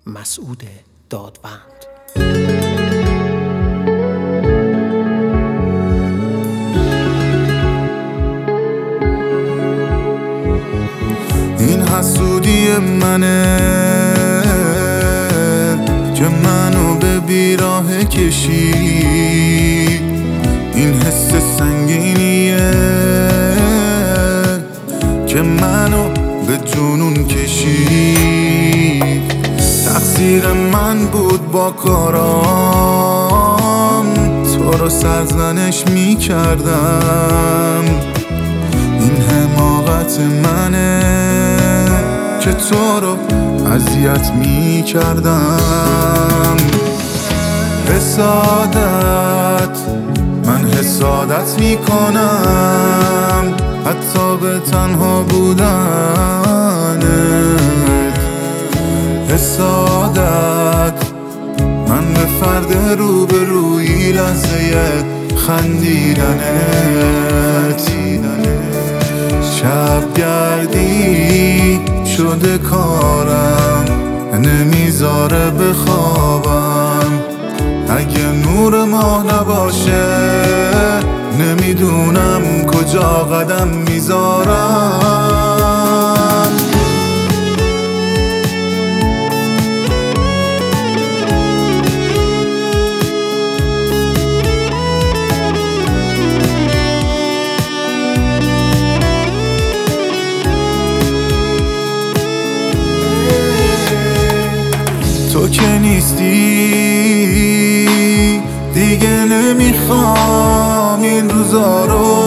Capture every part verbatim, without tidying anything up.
مسعود دادوند. این حسودی منه که منو به بیراه کشید، این حس سنگینیه که منو به جنون کشید. تقصیر من بود با کارام، تو رو سرزنش می کردم. این حماقت منه که تو رو اذیت می کردم. حسادت، من حسادت می کنم حتی به تنها بودنت. حسادت، من به فرد روبروی لحظه خندیدنت. شب گردی شده کارم، نمیذاره بخوابم. اگه نور ماه نباشه نمیدونم کجا قدم میذارم. تو که نیستی دیگه نمیخوام این روزا رو،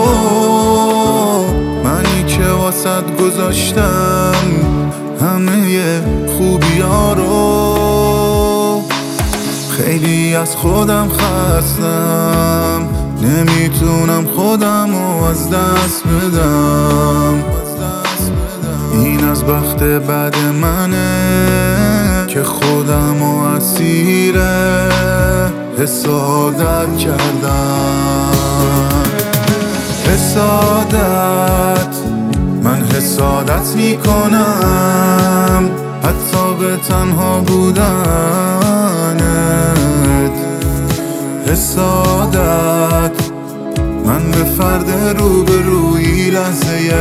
منی که واسط گذاشتم همه خوبیا رو. خیلی از خودم خستم، نمیتونم خودم رو از دست بدم. این از بخت بد منه که خودم رو اسیر حسادت کردم. حسادت، من حسادت می کنم حتی به تنها بودنت. حسادت، من به فرد روبروی لحظه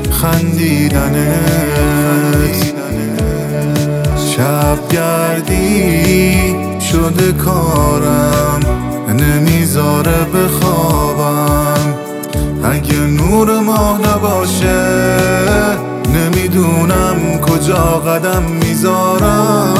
خندیدنت. شب گردی شده کارم، نمیذاره بخوابم. اگه نور ماه نباشه نمیدونم کجا قدم میذارم.